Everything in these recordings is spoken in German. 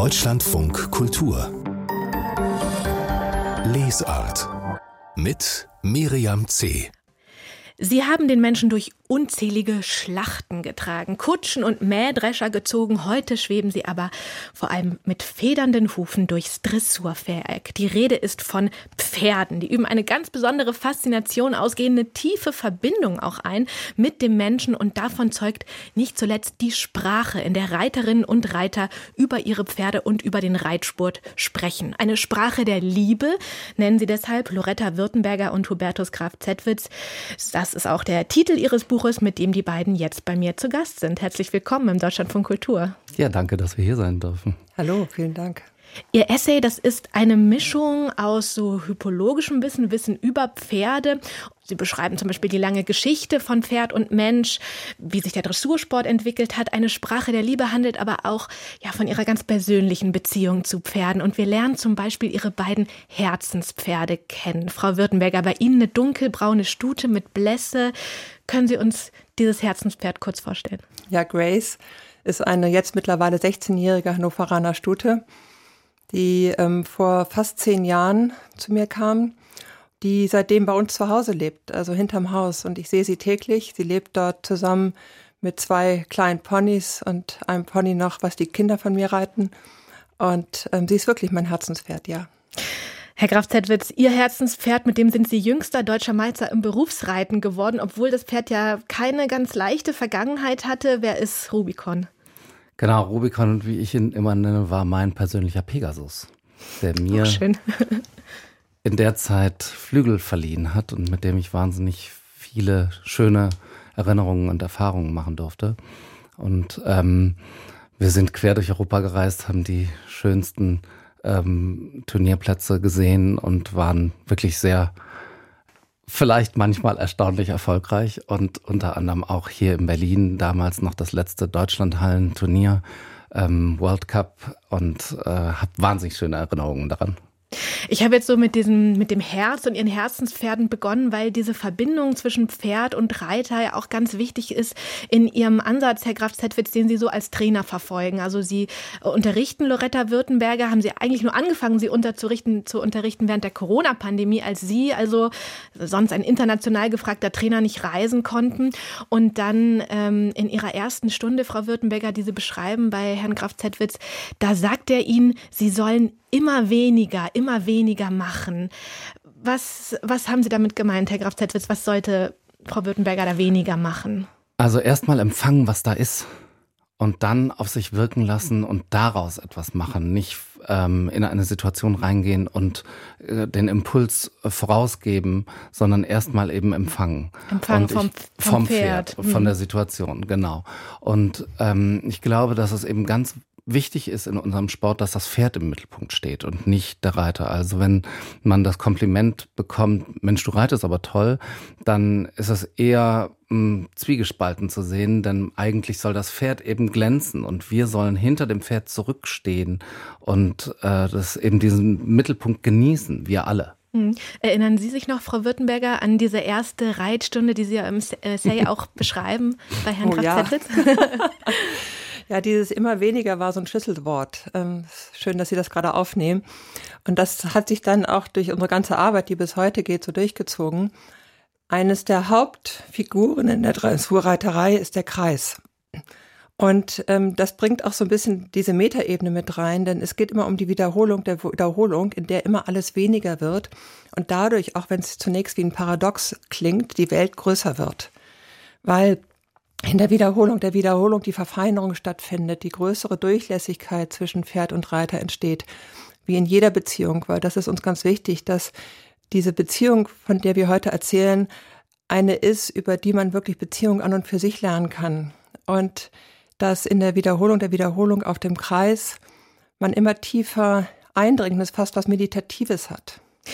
Deutschlandfunk Kultur Lesart mit Miriam C. Sie haben den Menschen durch unzählige Schlachten getragen, Kutschen und Mähdrescher gezogen. Heute schweben sie aber vor allem mit federnden Hufen durchs Dressurviereck. Die Rede ist von Pferden. Die üben eine ganz besondere Faszination aus, gehen eine tiefe Verbindung auch ein mit dem Menschen. Und davon zeugt nicht zuletzt die Sprache, in der Reiterinnen und Reiter über ihre Pferde und über den Reitsport sprechen. Eine Sprache der Liebe nennen sie deshalb Loretta Würtenberger und Hubertus Graf Zettwitz. Das ist auch der Titel ihres Buches, mit dem die beiden jetzt bei mir zu Gast sind. Herzlich willkommen im Deutschlandfunk Kultur. Ja, danke, dass wir hier sein dürfen. Hallo, vielen Dank. Ihr Essay, das ist eine Mischung aus so hypologischem Wissen über Pferde. Sie beschreiben zum Beispiel die lange Geschichte von Pferd und Mensch, wie sich der Dressursport entwickelt hat. Eine Sprache der Liebe handelt aber auch von ihrer ganz persönlichen Beziehung zu Pferden. Und wir lernen zum Beispiel ihre beiden Herzenspferde kennen. Frau Würtenberger, bei Ihnen eine dunkelbraune Stute mit Blässe. Können Sie uns dieses Herzenspferd kurz vorstellen? Ja, Grace ist eine jetzt mittlerweile 16-jährige Hannoveraner Stute, die vor fast 10 Jahren zu mir kam, die seitdem bei uns zu Hause lebt, also hinterm Haus. Und ich sehe sie täglich. Sie lebt dort zusammen mit 2 kleinen Ponys und einem Pony noch, was die Kinder von mir reiten. Und sie ist wirklich mein Herzenspferd, ja. Herr Graf Zettwitz, Ihr Herzenspferd, mit dem sind Sie jüngster deutscher Meister im Berufsreiten geworden, obwohl das Pferd ja keine ganz leichte Vergangenheit hatte. Wer ist Rubicon? Genau, Rubicon, wie ich ihn immer nenne, war mein persönlicher Pegasus, der mir in der Zeit Flügel verliehen hat und mit dem ich wahnsinnig viele schöne Erinnerungen und Erfahrungen machen durfte. Und wir sind quer durch Europa gereist, haben die schönsten Turnierplätze gesehen und waren wirklich sehr, vielleicht manchmal erstaunlich erfolgreich und unter anderem auch hier in Berlin damals noch das letzte Deutschlandhallenturnier, World Cup, und habe wahnsinnig schöne Erinnerungen daran. Ich habe jetzt so mit dem Herz und Ihren Herzenspferden begonnen, weil diese Verbindung zwischen Pferd und Reiter ja auch ganz wichtig ist in Ihrem Ansatz, Herr Graf Zettwitz, den Sie so als Trainer verfolgen. Also Sie unterrichten Loretta Würtenberger, haben Sie eigentlich nur angefangen, sie zu unterrichten während der Corona-Pandemie, als Sie, also sonst ein international gefragter Trainer, nicht reisen konnten. Und dann in Ihrer ersten Stunde, Frau Würtenberger, die Sie beschreiben bei Herrn Graf Zettwitz, da sagt er Ihnen, Sie sollen immer weniger machen. Was haben Sie damit gemeint, Herr Graf Zettwitz? Was sollte Frau Würtenberger da weniger machen? Also erstmal empfangen, was da ist, und dann auf sich wirken lassen und daraus etwas machen. Nicht in eine Situation reingehen und den Impuls vorausgeben, sondern erstmal eben empfangen. Empfangen vom Pferd. Von der Situation, genau. Und ich glaube, dass es eben ganz wichtig ist in unserem Sport, dass das Pferd im Mittelpunkt steht und nicht der Reiter. Also wenn man das Kompliment bekommt, Mensch, du reitest aber toll, dann ist es eher zwiegespalten zu sehen, denn eigentlich soll das Pferd eben glänzen und wir sollen hinter dem Pferd zurückstehen und das eben diesen Mittelpunkt genießen, wir alle. Erinnern Sie sich noch, Frau Würtenberger, an diese erste Reitstunde, die Sie ja im Essay auch beschreiben bei Herrn Graf Zettwitz? Ja, dieses immer weniger war so ein Schlüsselwort. Schön, dass Sie das gerade aufnehmen. Und das hat sich dann auch durch unsere ganze Arbeit, die bis heute geht, so durchgezogen. Eines der Hauptfiguren in der Dressurreiterei ist der Kreis. Und das bringt auch so ein bisschen diese Metaebene mit rein, denn es geht immer um die Wiederholung der Wiederholung, in der immer alles weniger wird und dadurch, auch wenn es zunächst wie ein Paradox klingt, die Welt größer wird. Weil in der Wiederholung die Verfeinerung stattfindet, die größere Durchlässigkeit zwischen Pferd und Reiter entsteht, wie in jeder Beziehung, weil das ist uns ganz wichtig, dass diese Beziehung, von der wir heute erzählen, eine ist, über die man wirklich Beziehung an und für sich lernen kann. Und dass in der Wiederholung auf dem Kreis man immer tiefer eindringt und es fast was Meditatives hat.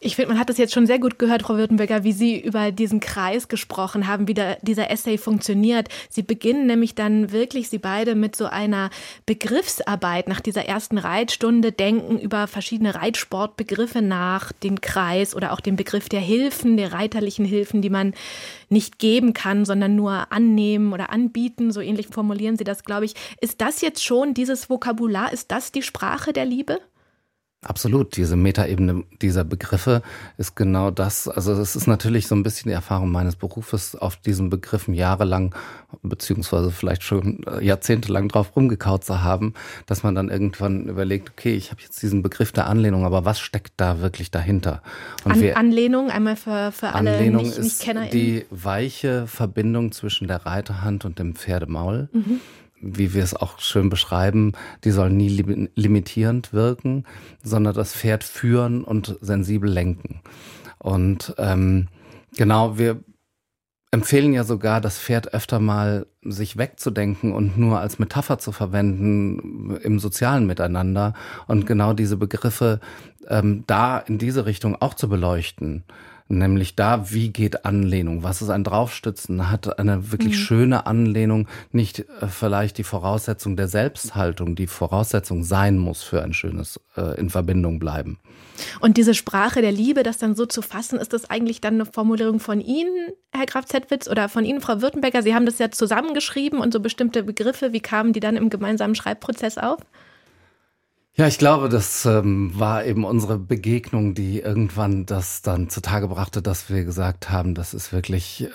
Ich finde, man hat das jetzt schon sehr gut gehört, Frau Würtenberger, wie Sie über diesen Kreis gesprochen haben, wie dieser Essay funktioniert. Sie beginnen nämlich dann wirklich, Sie beide, mit so einer Begriffsarbeit nach dieser ersten Reitstunde, denken über verschiedene Reitsportbegriffe nach, den Kreis oder auch den Begriff der Hilfen, der reiterlichen Hilfen, die man nicht geben kann, sondern nur annehmen oder anbieten. So ähnlich formulieren Sie das, glaube ich. Ist das jetzt schon dieses Vokabular, ist das die Sprache der Liebe? Absolut, diese Metaebene dieser Begriffe ist genau das. Also es ist natürlich so ein bisschen die Erfahrung meines Berufes, auf diesen Begriffen jahrelang beziehungsweise vielleicht schon jahrzehntelang drauf rumgekaut zu haben, dass man dann irgendwann überlegt, okay, ich habe jetzt diesen Begriff der Anlehnung, aber was steckt da wirklich dahinter? Und Anlehnung, einmal für alle Anlehnung Nicht-KennerInnen. ist die weiche Verbindung zwischen der Reiterhand und dem Pferdemaul. Mhm. Wie wir es auch schön beschreiben, die soll nie limitierend wirken, sondern das Pferd führen und sensibel lenken. Und genau, wir empfehlen ja sogar, das Pferd öfter mal sich wegzudenken und nur als Metapher zu verwenden im sozialen Miteinander und genau diese Begriffe da in diese Richtung auch zu beleuchten. Nämlich da, wie geht Anlehnung? Was ist ein Draufstützen? Hat eine wirklich schöne Anlehnung nicht vielleicht die Voraussetzung der Selbsthaltung, die Voraussetzung sein muss für ein schönes in Verbindung bleiben? Und diese Sprache der Liebe, das dann so zu fassen, ist das eigentlich dann eine Formulierung von Ihnen, Herr Graf Zettwitz, oder von Ihnen, Frau Würtenberger? Sie haben das ja zusammengeschrieben und so bestimmte Begriffe, wie kamen die dann im gemeinsamen Schreibprozess auf? Ja, ich glaube, das war eben unsere Begegnung, die irgendwann das dann zutage brachte, dass wir gesagt haben, das ist wirklich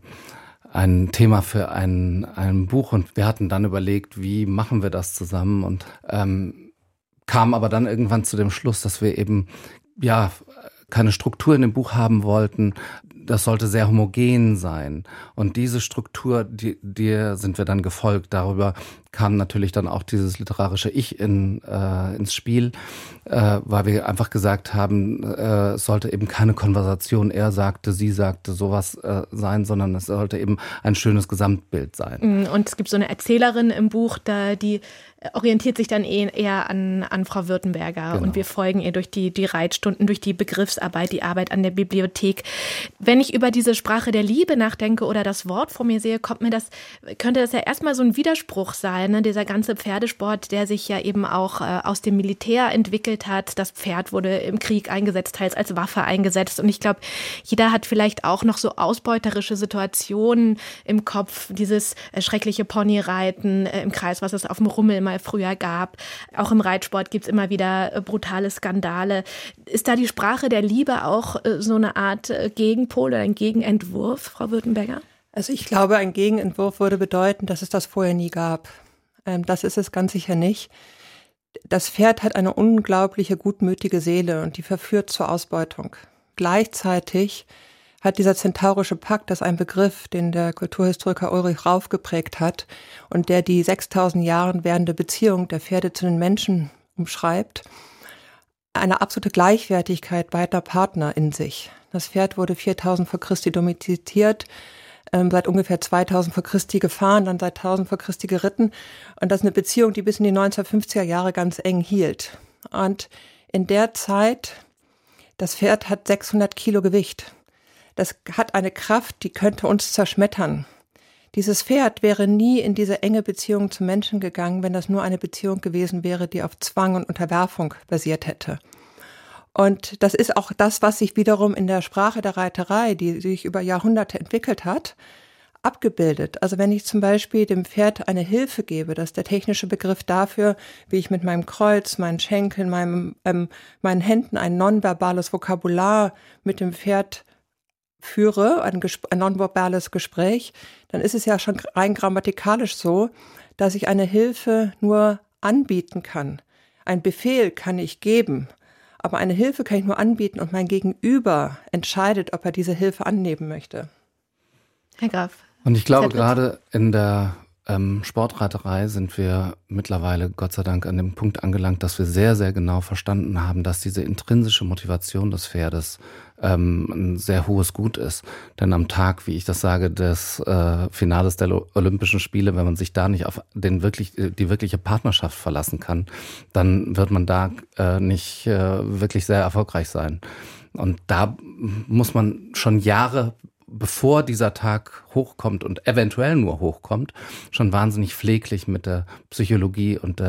ein Thema für ein Buch. Und wir hatten dann überlegt, wie machen wir das zusammen und kamen aber dann irgendwann zu dem Schluss, dass wir eben keine Struktur in dem Buch haben wollten. Das sollte sehr homogen sein. Und diese Struktur, der sind wir dann gefolgt. Darüber kam natürlich dann auch dieses literarische Ich ins Spiel, weil wir einfach gesagt haben, es sollte eben keine Konversation, er sagte, sie sagte, sowas sein, sondern es sollte eben ein schönes Gesamtbild sein. Und es gibt so eine Erzählerin im Buch, die orientiert sich dann eher an Frau Würtenberger. Genau. Und wir folgen ihr durch die Reitstunden, durch die Begriffsarbeit, die Arbeit an der Bibliothek. Wenn ich über diese Sprache der Liebe nachdenke oder das Wort vor mir sehe, könnte das ja erstmal so ein Widerspruch sein, ne? Dieser ganze Pferdesport, der sich ja eben auch aus dem Militär entwickelt hat. Das Pferd wurde im Krieg eingesetzt, teils als Waffe eingesetzt. Und ich glaube, jeder hat vielleicht auch noch so ausbeuterische Situationen im Kopf, dieses schreckliche Ponyreiten im Kreis, was es auf dem Rummel mal früher gab. Auch im Reitsport gibt es immer wieder brutale Skandale. Ist da die Sprache der Liebe auch so eine Art Gegenpol oder ein Gegenentwurf, Frau Würtenberger? Also ich glaube, ein Gegenentwurf würde bedeuten, dass es das vorher nie gab. Das ist es ganz sicher nicht. Das Pferd hat eine unglaubliche, gutmütige Seele und die verführt zur Ausbeutung. Gleichzeitig hat dieser zentaurische Pakt, das ist ein Begriff, den der Kulturhistoriker Ulrich Rauf geprägt hat und der die 6000 Jahre währende Beziehung der Pferde zu den Menschen umschreibt, eine absolute Gleichwertigkeit beider Partner in sich. Das Pferd wurde 4000 vor Christi domestiziert, seit ungefähr 2000 vor Christi gefahren, dann seit 1000 vor Christi geritten. Und das ist eine Beziehung, die bis in die 1950er Jahre ganz eng hielt. Und in der Zeit, das Pferd hat 600 Kilo Gewicht. Das hat eine Kraft, die könnte uns zerschmettern. Dieses Pferd wäre nie in diese enge Beziehung zum Menschen gegangen, wenn das nur eine Beziehung gewesen wäre, die auf Zwang und Unterwerfung basiert hätte. Und das ist auch das, was sich wiederum in der Sprache der Reiterei, die sich über Jahrhunderte entwickelt hat, abgebildet. Also wenn ich zum Beispiel dem Pferd eine Hilfe gebe, das ist der technische Begriff dafür, wie ich mit meinem Kreuz, meinen Schenkeln, meinen Händen ein nonverbales Vokabular mit dem Pferd führe, ein nonverbales Gespräch, dann ist es ja schon rein grammatikalisch so, dass ich eine Hilfe nur anbieten kann. Ein Befehl kann ich geben, aber eine Hilfe kann ich nur anbieten und mein Gegenüber entscheidet, ob er diese Hilfe annehmen möchte. Herr Graf. Und ich glaube, gerade in der Sportreiterei sind wir mittlerweile, Gott sei Dank, an dem Punkt angelangt, dass wir sehr, sehr genau verstanden haben, dass diese intrinsische Motivation des Pferdes ein sehr hohes Gut ist. Denn am Tag, wie ich das sage, des Finales der Olympischen Spiele, wenn man sich da nicht auf die wirkliche Partnerschaft verlassen kann, dann wird man da nicht wirklich sehr erfolgreich sein. Und da muss man schon Jahre, bevor dieser Tag hochkommt und eventuell nur hochkommt, schon wahnsinnig pfleglich mit der Psychologie und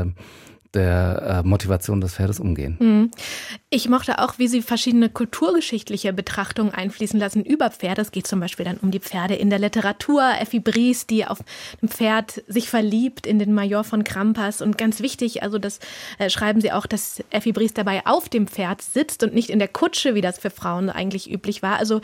der Motivation des Pferdes umgehen. Ich mochte auch, wie Sie verschiedene kulturgeschichtliche Betrachtungen einfließen lassen über Pferde. Es geht zum Beispiel dann um die Pferde in der Literatur. Effi Briest, die auf ein Pferd sich verliebt, in den Major von Krampas. Und ganz wichtig, also das schreiben Sie auch, dass Effi Briest dabei auf dem Pferd sitzt und nicht in der Kutsche, wie das für Frauen eigentlich üblich war. Also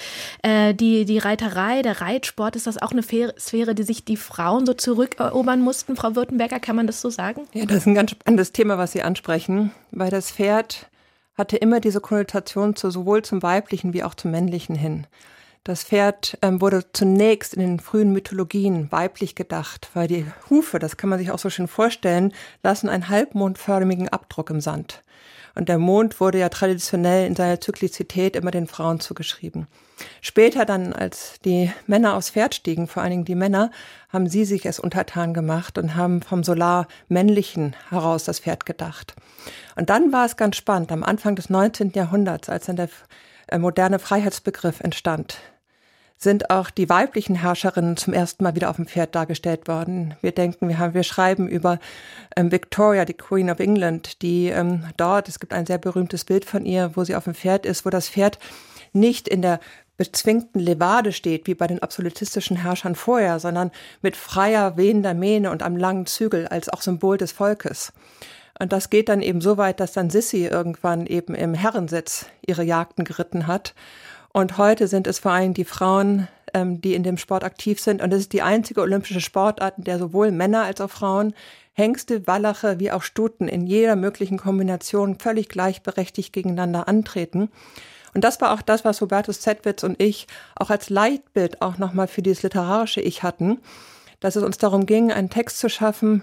die Reiterei, der Reitsport, ist das auch eine Sphäre, die sich die Frauen so zurückerobern mussten? Frau Württemberger, kann man das so sagen? Ja, das ist ein ganz spannendes Thema, was Sie ansprechen, weil das Pferd hatte immer diese Konnotation sowohl zum Weiblichen wie auch zum Männlichen hin. Das Pferd wurde zunächst in den frühen Mythologien weiblich gedacht, weil die Hufe, das kann man sich auch so schön vorstellen, lassen einen halbmondförmigen Abdruck im Sand. Und der Mond wurde ja traditionell in seiner Zyklizität immer den Frauen zugeschrieben. Später dann, als die Männer aufs Pferd stiegen, vor allen Dingen die Männer, haben sie sich es untertan gemacht und haben vom Solarmännlichen heraus das Pferd gedacht. Und dann war es ganz spannend, am Anfang des 19. Jahrhunderts, als dann der moderne Freiheitsbegriff entstand, sind auch die weiblichen Herrscherinnen zum ersten Mal wieder auf dem Pferd dargestellt worden. Wir schreiben über Victoria, die Queen of England, die dort, es gibt ein sehr berühmtes Bild von ihr, wo sie auf dem Pferd ist, wo das Pferd nicht in der bezwingten Levade steht, wie bei den absolutistischen Herrschern vorher, sondern mit freier, wehender Mähne und am langen Zügel als auch Symbol des Volkes. Und das geht dann eben so weit, dass dann Sissi irgendwann eben im Herrensitz ihre Jagden geritten hat. Und heute sind es vor allem die Frauen, die in dem Sport aktiv sind. Und es ist die einzige olympische Sportart, in der sowohl Männer als auch Frauen, Hengste, Wallache wie auch Stuten in jeder möglichen Kombination völlig gleichberechtigt gegeneinander antreten. Und das war auch das, was Hubertus Zettwitz und ich auch als Leitbild auch nochmal für dieses literarische Ich hatten, dass es uns darum ging, einen Text zu schaffen,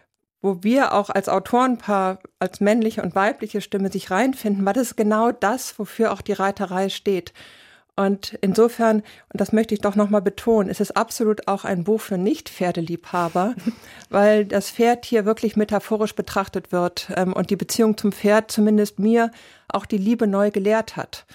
wo wir auch als Autorenpaar, als männliche und weibliche Stimme sich reinfinden, weil das ist genau das, wofür auch die Reiterei steht. Und insofern, und das möchte ich doch nochmal betonen, ist es absolut auch ein Buch für Nicht-Pferdeliebhaber, weil das Pferd hier wirklich metaphorisch betrachtet wird und die Beziehung zum Pferd zumindest mir auch die Liebe neu gelehrt hat.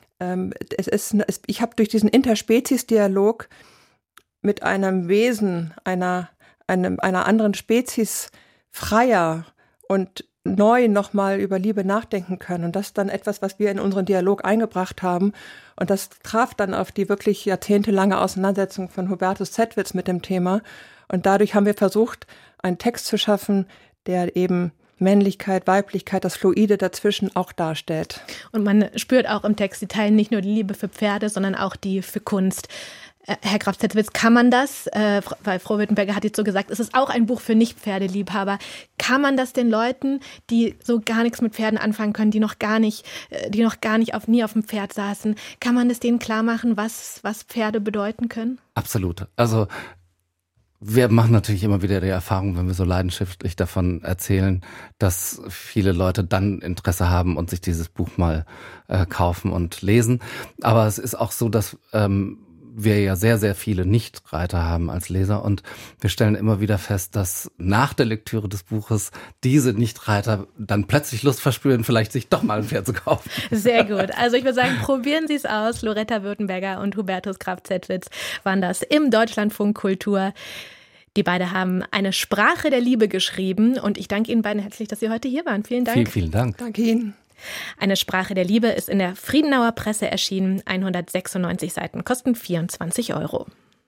Ich habe durch diesen Interspezies-Dialog mit einem Wesen, einer anderen Spezies freier und neu nochmal über Liebe nachdenken können. Und das ist dann etwas, was wir in unseren Dialog eingebracht haben. Und das traf dann auf die wirklich jahrzehntelange Auseinandersetzung von Hubertus Zettwitz mit dem Thema. Und dadurch haben wir versucht, einen Text zu schaffen, der eben Männlichkeit, Weiblichkeit, das Fluide dazwischen auch darstellt. Und man spürt auch im Text, die teilen nicht nur die Liebe für Pferde, sondern auch die für Kunst. Herr Graf Zettwitz, kann man das, weil Frau Württemberger hat jetzt so gesagt, es ist auch ein Buch für Nicht-Pferdeliebhaber, kann man das den Leuten, die so gar nichts mit Pferden anfangen können, die noch gar nicht nie auf dem Pferd saßen, kann man das denen klar machen, was Pferde bedeuten können? Absolut. Also wir machen natürlich immer wieder die Erfahrung, wenn wir so leidenschaftlich davon erzählen, dass viele Leute dann Interesse haben und sich dieses Buch mal kaufen und lesen. Aber es ist auch so, dass wir ja sehr, sehr viele Nichtreiter haben als Leser und wir stellen immer wieder fest, dass nach der Lektüre des Buches diese Nichtreiter dann plötzlich Lust verspüren, vielleicht sich doch mal ein Pferd zu kaufen. Sehr gut. Also ich würde sagen, probieren Sie es aus. Loretta Württemberger und Hubertus Graf Zettwitz waren das im Deutschlandfunk Kultur. Die beiden haben eine Sprache der Liebe geschrieben und ich danke Ihnen beiden herzlich, dass Sie heute hier waren. Vielen Dank. Vielen, vielen Dank. Danke Ihnen. Eine Sprache der Liebe ist in der Friedenauer Presse erschienen. 196 Seiten, kosten 24 €.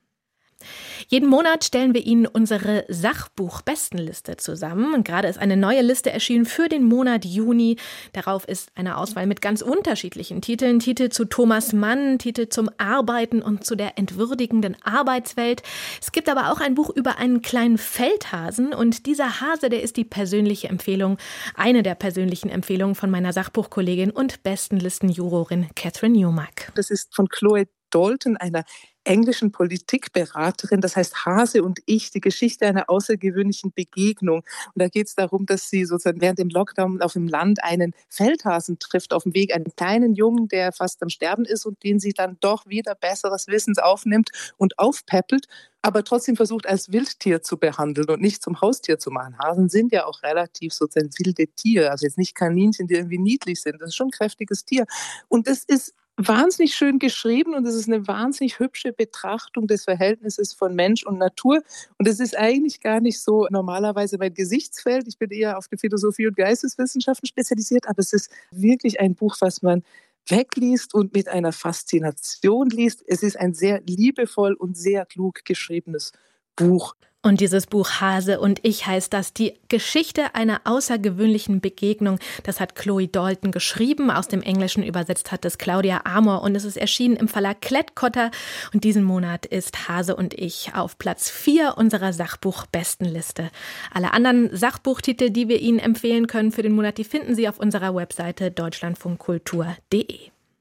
Jeden Monat stellen wir Ihnen unsere Sachbuch-Bestenliste zusammen. Und gerade ist eine neue Liste erschienen für den Monat Juni. Darauf ist eine Auswahl mit ganz unterschiedlichen Titeln. Titel zu Thomas Mann, Titel zum Arbeiten und zu der entwürdigenden Arbeitswelt. Es gibt aber auch ein Buch über einen kleinen Feldhasen. Und dieser Hase, der ist die persönliche Empfehlung, eine der persönlichen Empfehlungen von meiner Sachbuchkollegin und Bestenlistenjurorin Catherine Newmark. Das ist von Chloe Dalton, einer englischen Politikberaterin, das heißt Hase und ich, die Geschichte einer außergewöhnlichen Begegnung. Und da geht es darum, dass sie sozusagen während dem Lockdown auf dem Land einen Feldhasen trifft, auf dem Weg einen kleinen Jungen, der fast am Sterben ist und den sie dann doch wieder besseres Wissens aufnimmt und aufpäppelt. aber trotzdem versucht, als Wildtier zu behandeln und nicht zum Haustier zu machen. Hasen sind ja auch relativ sozusagen wilde Tiere, also jetzt nicht Kaninchen, die irgendwie niedlich sind. Das ist schon ein kräftiges Tier. Und das ist wahnsinnig schön geschrieben und es ist eine wahnsinnig hübsche Betrachtung des Verhältnisses von Mensch und Natur. Und es ist eigentlich gar nicht so normalerweise mein Gesichtsfeld. Ich bin eher auf die Philosophie und Geisteswissenschaften spezialisiert, aber es ist wirklich ein Buch, was man wegliest und mit einer Faszination liest. Es ist ein sehr liebevoll und sehr klug geschriebenes Buch. Und dieses Buch Hase und ich heißt das, die Geschichte einer außergewöhnlichen Begegnung. Das hat Chloe Dalton geschrieben, aus dem Englischen übersetzt hat es Claudia Amor und es ist erschienen im Verlag Klett-Cotta. Und diesen Monat ist Hase und ich auf Platz 4 unserer Sachbuchbestenliste. Alle anderen Sachbuchtitel, die wir Ihnen empfehlen können für den Monat, die finden Sie auf unserer Webseite deutschlandfunkkultur.de.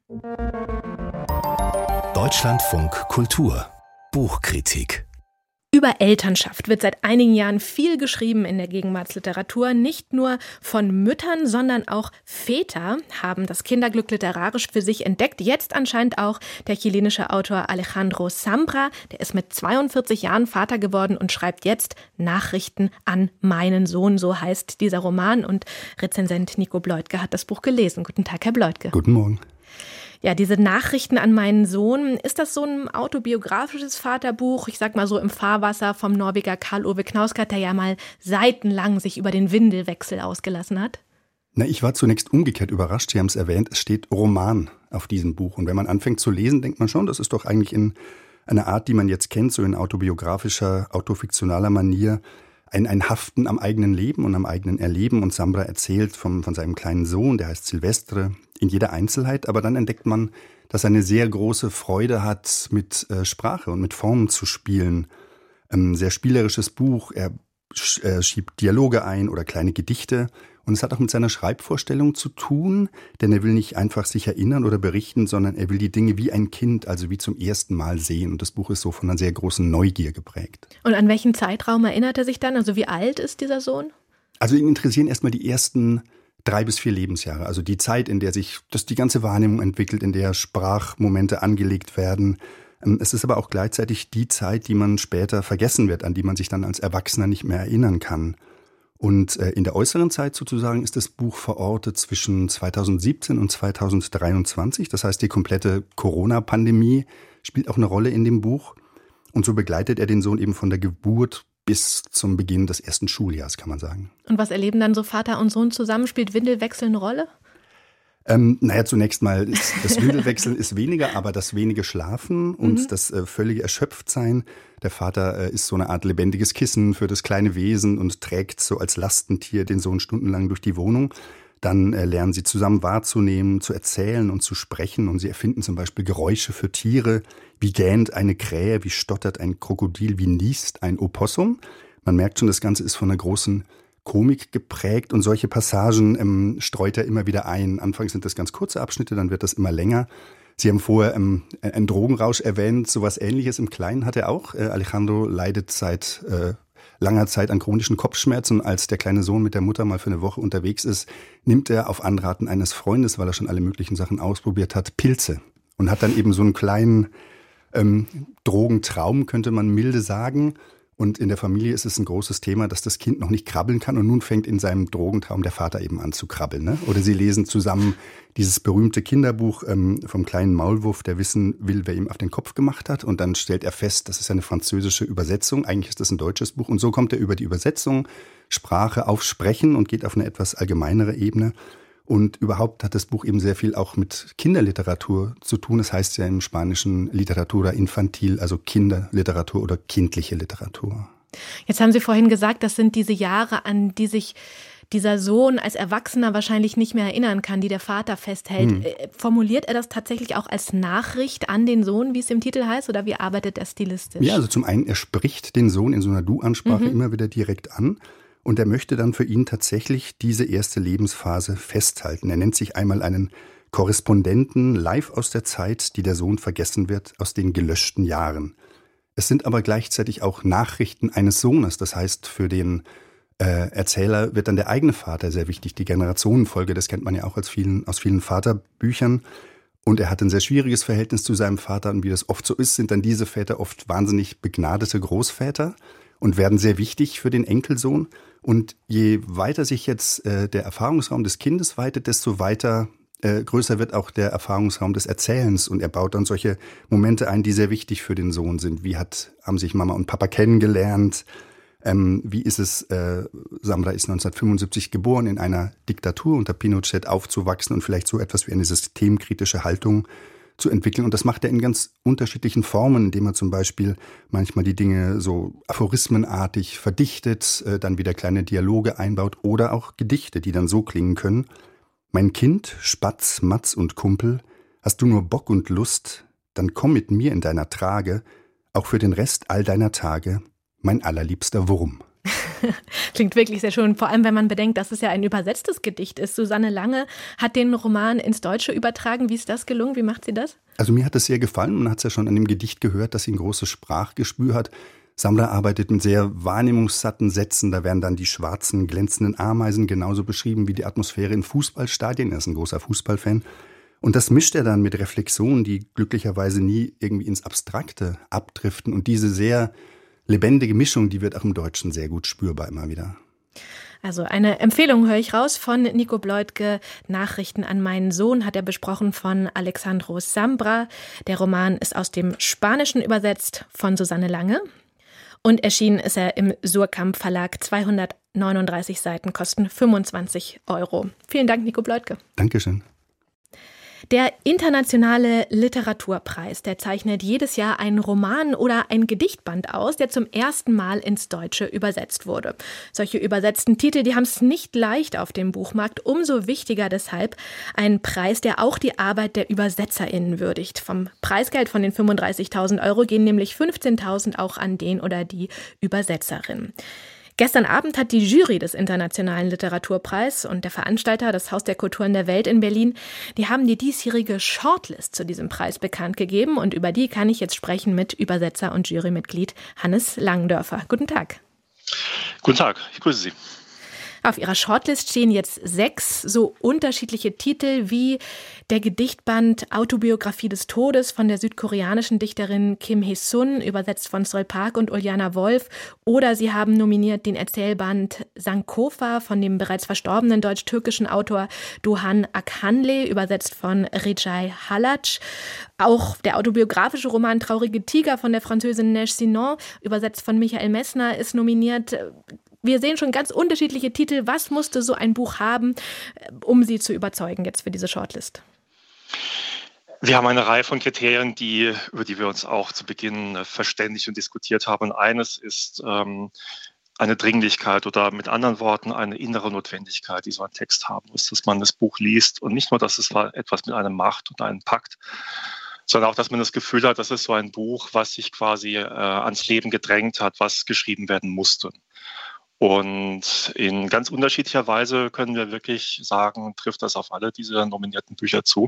Deutschlandfunk Kultur Buchkritik. Über Elternschaft wird seit einigen Jahren viel geschrieben in der Gegenwartsliteratur. Nicht nur von Müttern, sondern auch Väter haben das Kinderglück literarisch für sich entdeckt. Jetzt anscheinend auch der chilenische Autor Alejandro Zambra. Der ist mit 42 Jahren Vater geworden und schreibt jetzt Nachrichten an meinen Sohn. So heißt dieser Roman. Und Rezensent Nico Bleutke hat das Buch gelesen. Guten Tag, Herr Bleutke. Guten Morgen. Ja, diese Nachrichten an meinen Sohn, ist das so ein autobiografisches Vaterbuch? Ich sag mal so im Fahrwasser vom Norweger Karl-Ove Knausgard, der ja mal seitenlang sich über den Windelwechsel ausgelassen hat? Na, ich war zunächst umgekehrt überrascht. Sie haben es erwähnt, es steht Roman auf diesem Buch. Und wenn man anfängt zu lesen, denkt man schon, das ist doch eigentlich in einer Art, die man jetzt kennt, so in autobiografischer, autofiktionaler Manier, ein Haften am eigenen Leben und am eigenen Erleben. Und Zambra erzählt von seinem kleinen Sohn, der heißt Silvestre, in jeder Einzelheit. Aber dann entdeckt man, dass er eine sehr große Freude hat, mit Sprache und mit Formen zu spielen. Ein sehr spielerisches Buch. Er schiebt Dialoge ein oder kleine Gedichte. Und es hat auch mit seiner Schreibvorstellung zu tun, denn er will nicht einfach sich erinnern oder berichten, sondern er will die Dinge wie ein Kind, also wie zum ersten Mal sehen. Und das Buch ist so von einer sehr großen Neugier geprägt. Und an welchen Zeitraum erinnert er sich dann? Also wie alt ist dieser Sohn? Also ihn interessieren erstmal die ersten 3 bis 4 Lebensjahre. Also die Zeit, in der sich die ganze Wahrnehmung entwickelt, in der Sprachmomente angelegt werden. Es ist aber auch gleichzeitig die Zeit, die man später vergessen wird, an die man sich dann als Erwachsener nicht mehr erinnern kann. Und in der äußeren Zeit sozusagen ist das Buch verortet zwischen 2017 und 2023. Das heißt, die komplette Corona-Pandemie spielt auch eine Rolle in dem Buch. Und so begleitet er den Sohn eben von der Geburt bis zum Beginn des ersten Schuljahres, kann man sagen. Und was erleben dann so Vater und Sohn zusammen? Spielt Windelwechsel eine Rolle? Zunächst mal, das Windelwechseln ist weniger, aber das wenige Schlafen und das völlige Erschöpftsein. Der Vater ist so eine Art lebendiges Kissen für das kleine Wesen und trägt so als Lastentier den Sohn stundenlang durch die Wohnung. Dann lernen sie zusammen wahrzunehmen, zu erzählen und zu sprechen. Und sie erfinden zum Beispiel Geräusche für Tiere. Wie gähnt eine Krähe, wie stottert ein Krokodil, wie niest ein Opossum. Man merkt schon, das Ganze ist von einer großen Komik geprägt und solche Passagen streut er immer wieder ein. Anfangs sind das ganz kurze Abschnitte, dann wird das immer länger. Sie haben vorher einen Drogenrausch erwähnt, sowas Ähnliches im Kleinen hat er auch. Alejandro leidet seit langer Zeit an chronischen Kopfschmerzen. Und als der kleine Sohn mit der Mutter mal für eine Woche unterwegs ist, nimmt er auf Anraten eines Freundes, weil er schon alle möglichen Sachen ausprobiert hat, Pilze. Und hat dann eben so einen kleinen Drogentraum, könnte man milde sagen. Und in der Familie ist es ein großes Thema, dass das Kind noch nicht krabbeln kann. Und nun fängt in seinem Drogentraum der Vater eben an zu krabbeln. Ne? Oder sie lesen zusammen dieses berühmte Kinderbuch vom kleinen Maulwurf, der wissen will, wer ihm auf den Kopf gemacht hat. Und dann stellt er fest, das ist eine französische Übersetzung. Eigentlich ist das ein deutsches Buch. Und so kommt er über die Übersetzung, Sprache auf Sprechen und geht auf eine etwas allgemeinere Ebene. Und überhaupt hat das Buch eben sehr viel auch mit Kinderliteratur zu tun. Das heißt ja im Spanischen Literatura infantil, also Kinderliteratur oder kindliche Literatur. Jetzt haben Sie vorhin gesagt, das sind diese Jahre, an die sich dieser Sohn als Erwachsener wahrscheinlich nicht mehr erinnern kann, die der Vater festhält. Formuliert er das tatsächlich auch als Nachricht an den Sohn, wie es im Titel heißt, oder wie arbeitet er stilistisch? Ja, also zum einen, er spricht den Sohn in so einer Du-Ansprache immer wieder direkt an. Und er möchte dann für ihn tatsächlich diese erste Lebensphase festhalten. Er nennt sich einmal einen Korrespondenten live aus der Zeit, die der Sohn vergessen wird, aus den gelöschten Jahren. Es sind aber gleichzeitig auch Nachrichten eines Sohnes. Das heißt, für den Erzähler wird dann der eigene Vater sehr wichtig, die Generationenfolge. Das kennt man ja auch aus vielen Vaterbüchern. Und er hat ein sehr schwieriges Verhältnis zu seinem Vater. Und wie das oft so ist, sind dann diese Väter oft wahnsinnig begnadete Großväter und werden sehr wichtig für den Enkelsohn. Und je weiter sich jetzt der Erfahrungsraum des Kindes weitet, desto weiter größer wird auch der Erfahrungsraum des Erzählens. Und er baut dann solche Momente ein, die sehr wichtig für den Sohn sind. Wie haben sich Mama und Papa kennengelernt? Wie ist es, Samra ist 1975 geboren, in einer Diktatur unter Pinochet aufzuwachsen und vielleicht so etwas wie eine systemkritische Haltung zu entwickeln. Und das macht er in ganz unterschiedlichen Formen, indem er zum Beispiel manchmal die Dinge so aphorismenartig verdichtet, dann wieder kleine Dialoge einbaut oder auch Gedichte, die dann so klingen können: Mein Kind, Spatz, Matz und Kumpel, hast du nur Bock und Lust, dann komm mit mir in deiner Trage, auch für den Rest all deiner Tage, mein allerliebster Wurm. Klingt wirklich sehr schön, vor allem wenn man bedenkt, dass es ja ein übersetztes Gedicht ist. Susanne Lange hat den Roman ins Deutsche übertragen. Wie ist das gelungen? Wie macht sie das? Also mir hat es sehr gefallen. Man hat es ja schon an dem Gedicht gehört, dass sie ein großes Sprachgespür hat. Samra arbeitet mit sehr wahrnehmungssatten Sätzen. Da werden dann die schwarzen, glänzenden Ameisen genauso beschrieben wie die Atmosphäre in Fußballstadien. Er ist ein großer Fußballfan. Und das mischt er dann mit Reflexionen, die glücklicherweise nie irgendwie ins Abstrakte abdriften. Und diese sehr lebendige Mischung, die wird auch im Deutschen sehr gut spürbar immer wieder. Also eine Empfehlung höre ich raus von Nico Bleutke. Nachrichten an meinen Sohn hat er besprochen von Alexandro Zambra. Der Roman ist aus dem Spanischen übersetzt von Susanne Lange. Und erschienen ist er im Surkamp Verlag. 239 Seiten, kosten 25 €. Vielen Dank, Nico Bleutke. Dankeschön. Der Internationale Literaturpreis, der zeichnet jedes Jahr einen Roman oder ein Gedichtband aus, der zum ersten Mal ins Deutsche übersetzt wurde. Solche übersetzten Titel, die haben es nicht leicht auf dem Buchmarkt. Umso wichtiger deshalb ein Preis, der auch die Arbeit der ÜbersetzerInnen würdigt. Vom Preisgeld von den 35.000 € gehen nämlich 15.000 auch an den oder die Übersetzerin. Gestern Abend hat die Jury des Internationalen Literaturpreis und der Veranstalter, das Haus der Kulturen der Welt in Berlin, die haben die diesjährige Shortlist zu diesem Preis bekannt gegeben. Und über die kann ich jetzt sprechen mit Übersetzer und Jurymitglied Hannes Langendörfer. Guten Tag. Guten Tag, ich grüße Sie. Auf Ihrer Shortlist stehen jetzt 6 so unterschiedliche Titel wie der Gedichtband Autobiografie des Todes von der südkoreanischen Dichterin Kim Hee-sun, übersetzt von Sol Park und Uljana Wolf. Oder Sie haben nominiert den Erzählband Sankofa von dem bereits verstorbenen deutsch-türkischen Autor Doğan Akhanlı, übersetzt von Recai Halac. Auch der autobiografische Roman Traurige Tiger von der Französin Neige Sinon, übersetzt von Michael Messner, ist nominiert. Wir sehen schon ganz unterschiedliche Titel. Was musste so ein Buch haben, um Sie zu überzeugen jetzt für diese Shortlist? Wir haben eine Reihe von Kriterien, über die wir uns auch zu Beginn verständigt und diskutiert haben. Und eines ist eine Dringlichkeit oder mit anderen Worten eine innere Notwendigkeit, die so ein Text haben muss, dass man das Buch liest und nicht nur, dass es etwas mit einem macht und einen packt, sondern auch, dass man das Gefühl hat, das ist so ein Buch, was sich quasi ans Leben gedrängt hat, was geschrieben werden musste. Und in ganz unterschiedlicher Weise können wir wirklich sagen, trifft das auf alle diese nominierten Bücher zu.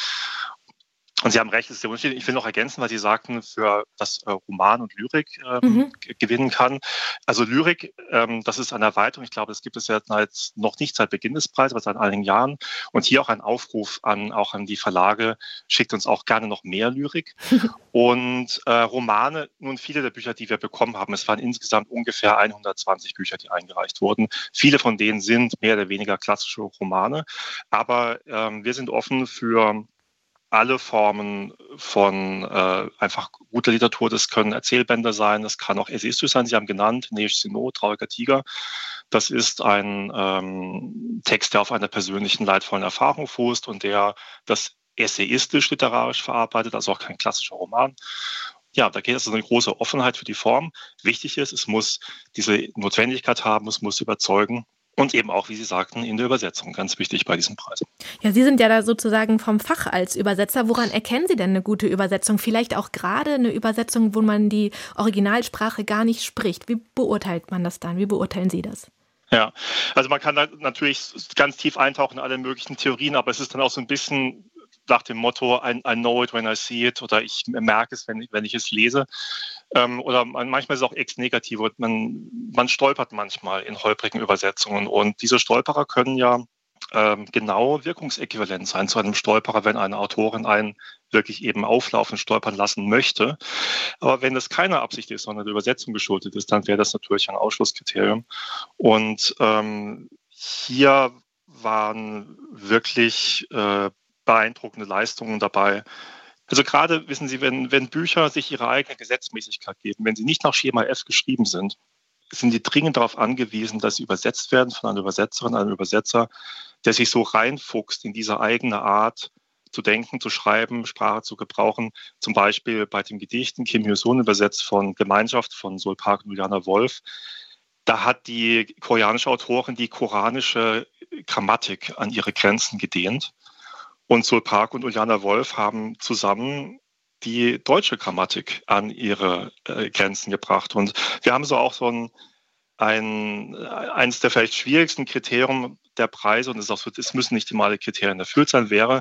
Und Sie haben recht, es ist der Unterschied. Ich will noch ergänzen, weil Sie sagten, für das Roman und Lyrik gewinnen kann. Also Lyrik, das ist eine Erweiterung. Ich glaube, das gibt es ja noch nicht seit Beginn des Preises, aber seit einigen Jahren. Und hier auch ein Aufruf auch an die Verlage, schickt uns auch gerne noch mehr Lyrik. Und Romane, nun viele der Bücher, die wir bekommen haben, es waren insgesamt ungefähr 120 Bücher, die eingereicht wurden. Viele von denen sind mehr oder weniger klassische Romane. Aber wir sind offen für alle Formen von einfach guter Literatur. Das können Erzählbände sein, das kann auch essayistisch sein. Sie haben genannt, Neige Sinon, Trauriger Tiger. Das ist ein Text, der auf einer persönlichen, leidvollen Erfahrung fußt und der das essayistisch-literarisch verarbeitet, also auch kein klassischer Roman. Ja, da geht es eine große Offenheit für die Form. Wichtig ist, es muss diese Notwendigkeit haben, es muss überzeugen. Und eben auch, wie Sie sagten, in der Übersetzung, ganz wichtig bei diesem Preis. Ja, Sie sind ja da sozusagen vom Fach als Übersetzer. Woran erkennen Sie denn eine gute Übersetzung? Vielleicht auch gerade eine Übersetzung, wo man die Originalsprache gar nicht spricht. Wie beurteilt man das dann? Wie beurteilen Sie das? Ja, also man kann da natürlich ganz tief eintauchen in alle möglichen Theorien, aber es ist dann auch so ein bisschen nach dem Motto, I know it when I see it, oder ich merke es, wenn ich es lese. Oder manchmal ist es auch ex negativo. Man stolpert manchmal in holprigen Übersetzungen. Und diese Stolperer können ja genau wirkungsäquivalent sein zu einem Stolperer, wenn eine Autorin einen wirklich eben auflaufen, stolpern lassen möchte. Aber wenn das keine Absicht ist, sondern der Übersetzung geschuldet ist, dann wäre das natürlich ein Ausschlusskriterium. Und hier waren wirklich beeindruckende Leistungen dabei. Also gerade, wissen Sie, wenn Bücher sich ihre eigene Gesetzmäßigkeit geben, wenn sie nicht nach Schema F geschrieben sind die dringend darauf angewiesen, dass sie übersetzt werden von einer Übersetzerin, einem Übersetzer, der sich so reinfuchst in diese eigene Art zu denken, zu schreiben, Sprache zu gebrauchen. Zum Beispiel bei den Gedichten Kim Hyo-sun übersetzt von Gemeinschaft von Sol Park und Uljana Wolf. Da hat die koreanische Autorin die koranische Grammatik an ihre Grenzen gedehnt. Und Sol Park und Uljana Wolf haben zusammen die deutsche Grammatik an ihre Grenzen gebracht. Und wir haben so auch eines der vielleicht schwierigsten Kriterien der Preise, und es müssen nicht immer alle Kriterien erfüllt sein, wäre,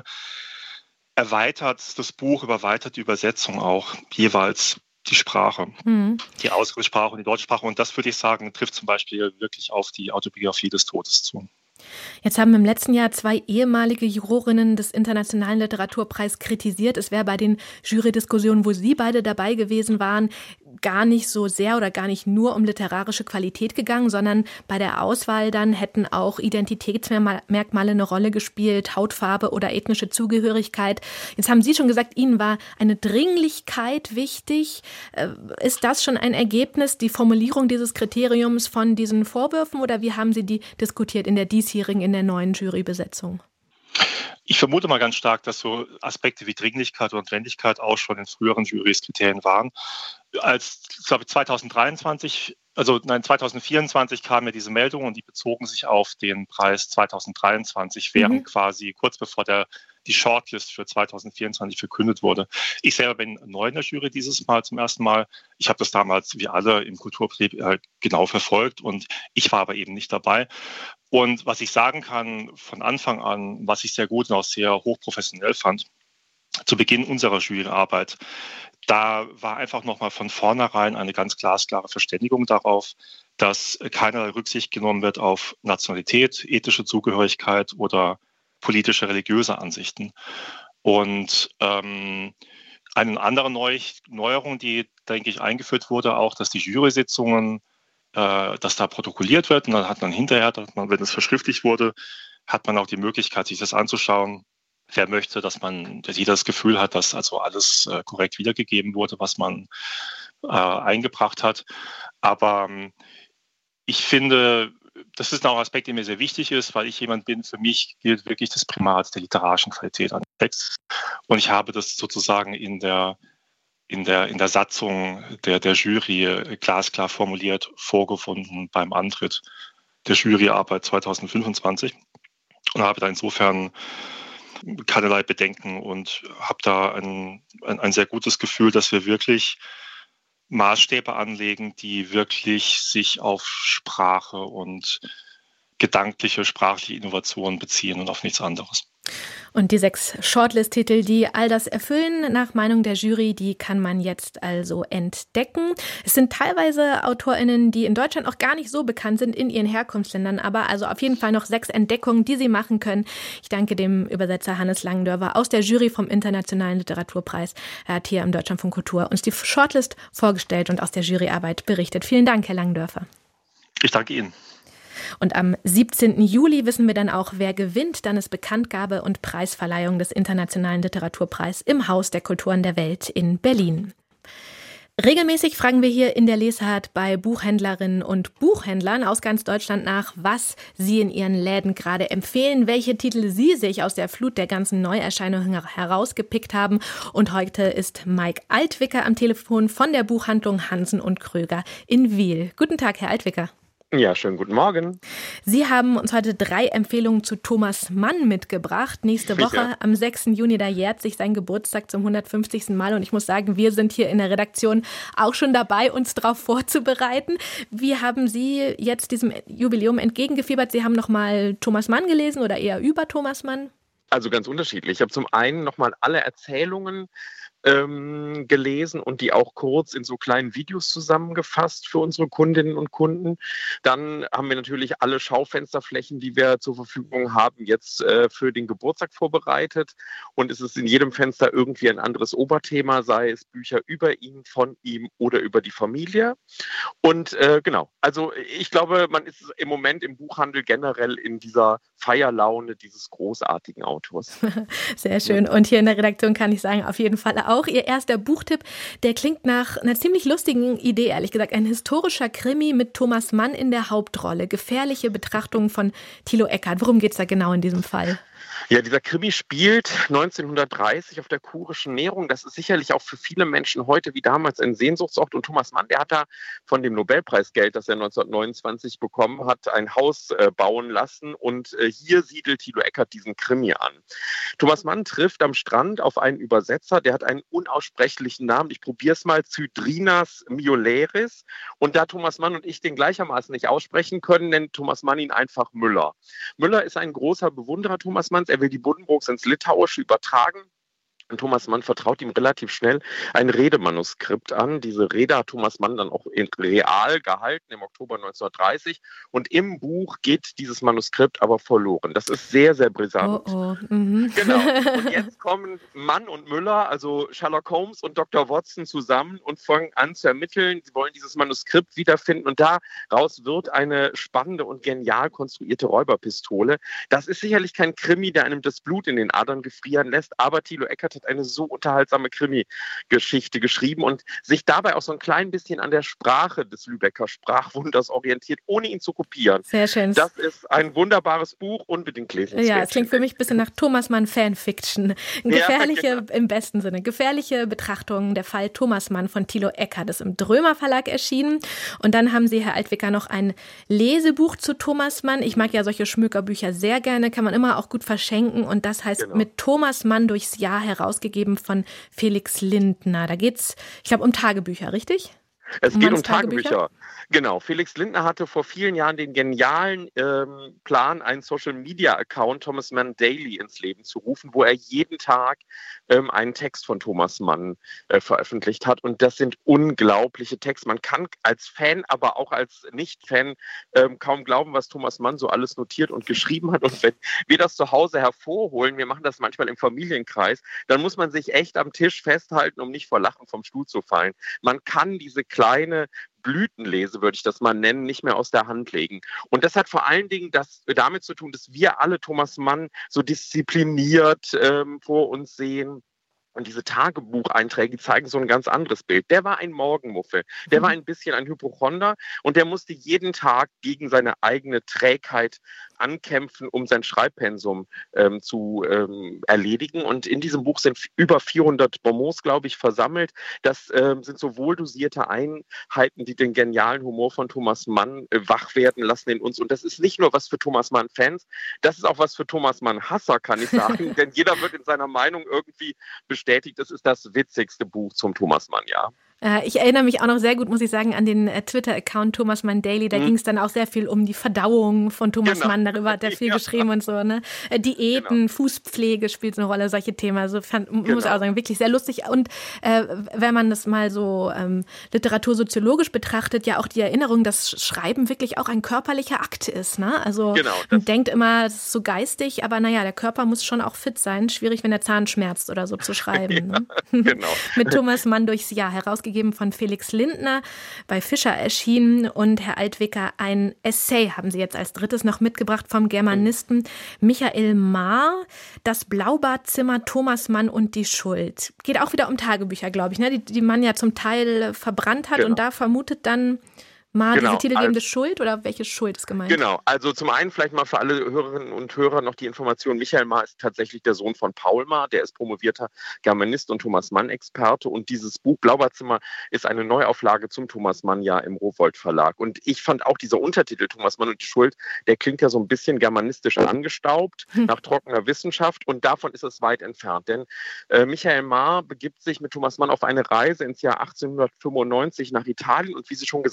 erweitert das Buch, überweitert die Übersetzung auch jeweils die Sprache, die Ausgangssprache und die deutsche Sprache. Und das würde ich sagen, trifft zum Beispiel wirklich auf die Autobiografie des Todes zu. Jetzt haben im letzten Jahr 2 ehemalige Jurorinnen des Internationalen Literaturpreis kritisiert, es wäre bei den Jury-Diskussionen, wo Sie beide dabei gewesen waren, gar nicht so sehr oder gar nicht nur um literarische Qualität gegangen, sondern bei der Auswahl dann hätten auch Identitätsmerkmale eine Rolle gespielt, Hautfarbe oder ethnische Zugehörigkeit. Jetzt haben Sie schon gesagt, Ihnen war eine Dringlichkeit wichtig. Ist das schon ein Ergebnis, die Formulierung dieses Kriteriums von diesen Vorwürfen, oder wie haben Sie die diskutiert in der diesjährigen, in der neuen Jurybesetzung? Ich vermute mal ganz stark, dass so Aspekte wie Dringlichkeit und Notwendigkeit auch schon in früheren Jurys Kriterien waren. Als, glaube ich, 2024 kam ja diese Meldung und die bezogen sich auf den Preis 2023, während quasi kurz bevor die Shortlist für 2024 verkündet wurde. Ich selber bin neu in der Jury dieses Mal zum ersten Mal. Ich habe das damals wie alle im Kulturbetrieb genau verfolgt und ich war aber eben nicht dabei. Und was ich sagen kann von Anfang an, was ich sehr gut und auch sehr hochprofessionell fand, zu Beginn unserer Juryarbeit, da war einfach nochmal von vornherein eine ganz glasklare Verständigung darauf, dass keinerlei Rücksicht genommen wird auf Nationalität, ethische Zugehörigkeit oder politische, religiöse Ansichten. Und eine andere Neuerung, die, denke ich, eingeführt wurde, auch, dass die Jury-Sitzungen, dass da protokolliert wird und dann hat man hinterher, wenn es verschriftlicht wurde, hat man auch die Möglichkeit, sich das anzuschauen. Wer möchte, dass jeder das Gefühl hat, dass also alles korrekt wiedergegeben wurde, was man eingebracht hat. Aber ich finde, das ist auch ein Aspekt, der mir sehr wichtig ist, weil ich jemand bin, für mich gilt wirklich das Primat der literarischen Qualität an Text. Und ich habe das sozusagen in der Satzung der Jury glasklar formuliert vorgefunden beim Antritt der Juryarbeit 2025 und habe da insofern keinerlei Bedenken und habe da ein sehr gutes Gefühl, dass wir wirklich Maßstäbe anlegen, die wirklich sich auf Sprache und sprachliche Innovation beziehen und auf nichts anderes. Und die 6 Shortlist-Titel, die all das erfüllen, nach Meinung der Jury, die kann man jetzt also entdecken. Es sind teilweise AutorInnen, die in Deutschland auch gar nicht so bekannt sind in ihren Herkunftsländern, aber also auf jeden Fall noch 6 Entdeckungen, die sie machen können. Ich danke dem Übersetzer Hannes Langendörfer aus der Jury vom Internationalen Literaturpreis. Er hat hier im Deutschlandfunk Kultur uns die Shortlist vorgestellt und aus der Juryarbeit berichtet. Vielen Dank, Herr Langendörfer. Ich danke Ihnen. Und am 17. Juli wissen wir dann auch, wer gewinnt. Dann ist Bekanntgabe und Preisverleihung des Internationalen Literaturpreis im Haus der Kulturen der Welt in Berlin. Regelmäßig fragen wir hier in der Lesart bei Buchhändlerinnen und Buchhändlern aus ganz Deutschland nach, was sie in ihren Läden gerade empfehlen, welche Titel sie sich aus der Flut der ganzen Neuerscheinungen herausgepickt haben. Und heute ist Mike Altwicker am Telefon von der Buchhandlung Hansen und Kröger in Wiel. Guten Tag, Herr Altwicker. Ja, schönen guten Morgen. Sie haben uns heute 3 Empfehlungen zu Thomas Mann mitgebracht. Nächste Woche, am 6. Juni, da jährt sich sein Geburtstag zum 150. Mal. Und ich muss sagen, wir sind hier in der Redaktion auch schon dabei, uns darauf vorzubereiten. Wie haben Sie jetzt diesem Jubiläum entgegengefiebert? Sie haben nochmal Thomas Mann gelesen oder eher über Thomas Mann? Also ganz unterschiedlich. Ich habe zum einen nochmal alle Erzählungen gelesen und die auch kurz in so kleinen Videos zusammengefasst für unsere Kundinnen und Kunden. Dann haben wir natürlich alle Schaufensterflächen, die wir zur Verfügung haben, jetzt für den Geburtstag vorbereitet. Und es ist in jedem Fenster irgendwie ein anderes Oberthema, sei es Bücher über ihn, von ihm oder über die Familie. Und genau, also ich glaube, man ist im Moment im Buchhandel generell in dieser Feierlaune dieses großartigen Autors. Sehr schön. Und hier in der Redaktion kann ich sagen, auf jeden Fall auch. Ihr erster Buchtipp, der klingt nach einer ziemlich lustigen Idee, ehrlich gesagt. Ein historischer Krimi mit Thomas Mann in der Hauptrolle. Gefährliche Betrachtungen von Thilo Eckert. Worum geht es da genau in diesem Fall? Ja, dieser Krimi spielt 1930 auf der kurischen Nehrung. Das ist sicherlich auch für viele Menschen heute wie damals ein Sehnsuchtsort. Und Thomas Mann, der hat da von dem Nobelpreisgeld, das er 1929 bekommen hat, ein Haus bauen lassen. Und hier siedelt Thilo Eckert diesen Krimi an. Thomas Mann trifft am Strand auf einen Übersetzer, der hat einen unaussprechlichen Namen. Ich probiere es mal, Cydrinas Mioleris. Und da Thomas Mann und ich den gleichermaßen nicht aussprechen können, nennt Thomas Mann ihn einfach Müller. Müller ist ein großer Bewunderer Thomas Manns. Er will die Buddenbrooks ins Litauische übertragen. Und Thomas Mann vertraut ihm relativ schnell ein Redemanuskript an. Diese Rede hat Thomas Mann dann auch real gehalten im Oktober 1930. Und im Buch geht dieses Manuskript aber verloren. Das ist sehr, sehr brisant. Genau. Und jetzt kommen Mann und Müller, also Sherlock Holmes und Dr. Watson zusammen und fangen an zu ermitteln. Sie wollen dieses Manuskript wiederfinden. Und daraus wird eine spannende und genial konstruierte Räuberpistole. Das ist sicherlich kein Krimi, der einem das Blut in den Adern gefrieren lässt. Aber Thilo Eckert hat eine so unterhaltsame Krimi-Geschichte geschrieben und sich dabei auch so ein klein bisschen an der Sprache des Lübecker Sprachwunders orientiert, ohne ihn zu kopieren. Sehr schön. Das ist ein wunderbares Buch, unbedingt lesenswert. Ja, es klingt für mich ein bisschen nach Thomas Mann Fanfiction. Gefährliche, im besten Sinne, gefährliche Betrachtungen, der Fall Thomas Mann von Thilo Eckert ist im Drömer Verlag erschienen. Und dann haben Sie, Herr Altwicker, noch ein Lesebuch zu Thomas Mann. Ich mag ja solche Schmökerbücher sehr gerne, kann man immer auch gut verschenken. Und das heißt Mit Thomas Mann durchs Jahr herausgegeben von Felix Lindner. Da geht's, ich glaube, um Tagebücher, richtig? Es geht um Tagebücher. Genau. Felix Lindner hatte vor vielen Jahren den genialen Plan, einen Social-Media-Account Thomas Mann Daily ins Leben zu rufen, wo er jeden Tag einen Text von Thomas Mann veröffentlicht hat. Und das sind unglaubliche Texte. Man kann als Fan, aber auch als Nicht-Fan kaum glauben, was Thomas Mann so alles notiert und geschrieben hat. Und wenn wir das zu Hause hervorholen, wir machen das manchmal im Familienkreis, dann muss man sich echt am Tisch festhalten, um nicht vor Lachen vom Stuhl zu fallen. Man kann diese kleine Blütenlese, würde ich das mal nennen, nicht mehr aus der Hand legen. Und das hat vor allen Dingen damit zu tun, dass wir alle Thomas Mann so diszipliniert vor uns sehen. Und diese Tagebucheinträge zeigen so ein ganz anderes Bild. Der war ein Morgenmuffel, der war ein bisschen ein Hypochonder und der musste jeden Tag gegen seine eigene Trägheit ankämpfen, um sein Schreibpensum zu erledigen. Und in diesem Buch sind über 400 Bonbons, glaube ich, versammelt. Das sind so wohldosierte Einheiten, die den genialen Humor von Thomas Mann wach werden lassen in uns. Und das ist nicht nur was für Thomas Mann-Fans, das ist auch was für Thomas Mann-Hasser, kann ich sagen. Denn jeder wird in seiner Meinung irgendwie bestätigt, das ist das witzigste Buch zum Thomas Mann, ja. Ich erinnere mich auch noch sehr gut, muss ich sagen, an den Twitter-Account Thomas Mann Daily. Da ging es dann auch sehr viel um die Verdauung von Thomas Mann. Darüber hat er viel geschrieben und so. Ne? Diäten, Fußpflege spielt eine Rolle, solche Themen. Also muss ich auch sagen, wirklich sehr lustig. Und wenn man das mal so literatursoziologisch betrachtet, ja auch die Erinnerung, dass Schreiben wirklich auch ein körperlicher Akt ist. Ne? Also man denkt immer, das ist so geistig, aber naja, der Körper muss schon auch fit sein. Schwierig, wenn der Zahn schmerzt oder so zu schreiben. Ne? Mit Thomas Mann durchs Jahr herausgegeben von Felix Lindner, bei Fischer erschienen. Und Herr Altwicker, ein Essay haben Sie jetzt als drittes noch mitgebracht vom Germanisten Michael Maar, Das Blaubadzimmer, Thomas Mann und die Schuld. Geht auch wieder um Tagebücher, glaube ich, ne? die man ja zum Teil verbrannt hat und da vermutet dann Maar diese titelgebende Schuld oder welche Schuld ist gemeint? Genau, also zum einen vielleicht mal für alle Hörerinnen und Hörer noch die Information, Michael Maar ist tatsächlich der Sohn von Paul Maar, der ist promovierter Germanist und Thomas Mann-Experte und dieses Buch Blaubadzimmer ist eine Neuauflage zum Thomas Mann-Jahr im Rowohlt Verlag. Und ich fand auch dieser Untertitel Thomas Mann und die Schuld, der klingt ja so ein bisschen germanistisch angestaubt, nach trockener Wissenschaft und davon ist es weit entfernt. Denn Michael Maar begibt sich mit Thomas Mann auf eine Reise ins Jahr 1895 nach Italien und wie Sie schon gesagt haben, Thomas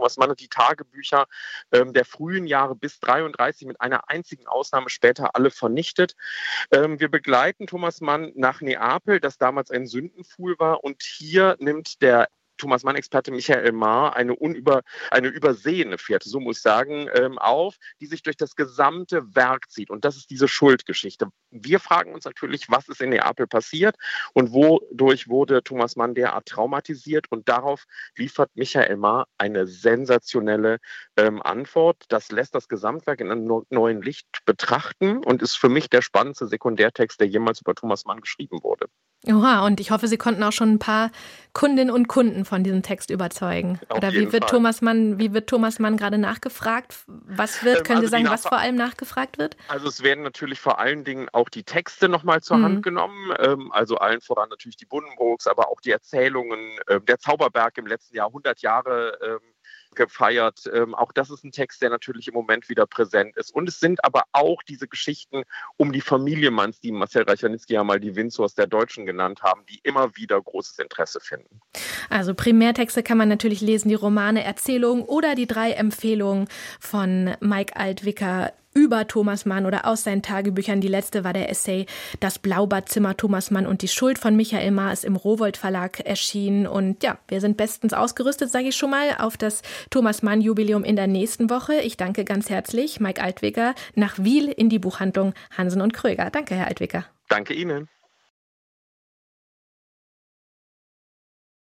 Thomas Mann hat die Tagebücher der frühen Jahre bis 1933 mit einer einzigen Ausnahme später alle vernichtet. Wir begleiten Thomas Mann nach Neapel, das damals ein Sündenpfuhl war, und hier nimmt der Thomas Mann-Experte Michael Mahr eine übersehene Fährte, so muss ich sagen, auf, die sich durch das gesamte Werk zieht. Und das ist diese Schuldgeschichte. Wir fragen uns natürlich, was ist in Neapel passiert und wodurch wurde Thomas Mann derart traumatisiert? Und darauf liefert Michael Mahr eine sensationelle Antwort. Das lässt das Gesamtwerk in einem neuen Licht betrachten und ist für mich der spannendste Sekundärtext, der jemals über Thomas Mann geschrieben wurde. Oha, und ich hoffe, Sie konnten auch schon ein paar Kundinnen und Kunden von diesem Text überzeugen. Oder wie wird Thomas Mann gerade nachgefragt? Können Sie sagen, was vor allem nachgefragt wird? Also es werden natürlich vor allen Dingen auch die Texte nochmal zur Hand genommen. Also allen voran natürlich die Buddenbrooks, aber auch die Erzählungen. Der Zauberberg im letzten Jahr 100 Jahre gefeiert. Auch das ist ein Text, der natürlich im Moment wieder präsent ist. Und es sind aber auch diese Geschichten um die Familie Manns, die Marcel Reich-Ranitzky ja mal die Windsors der Deutschen genannt haben, die immer wieder großes Interesse finden. Also Primärtexte kann man natürlich lesen, die Romane, Erzählungen oder die 3 Empfehlungen von Mike Altwicker über Thomas Mann oder aus seinen Tagebüchern. Die letzte war der Essay Das Blaubadzimmer, Thomas Mann und die Schuld von Michael Mahr, ist im Rowohlt Verlag erschienen. Und ja, wir sind bestens ausgerüstet, sage ich schon mal, auf das Thomas Mann Jubiläum in der nächsten Woche. Ich danke ganz herzlich Mike Altwicker nach Wiel in die Buchhandlung Hansen und Kröger. Danke, Herr Altwicker. Danke Ihnen.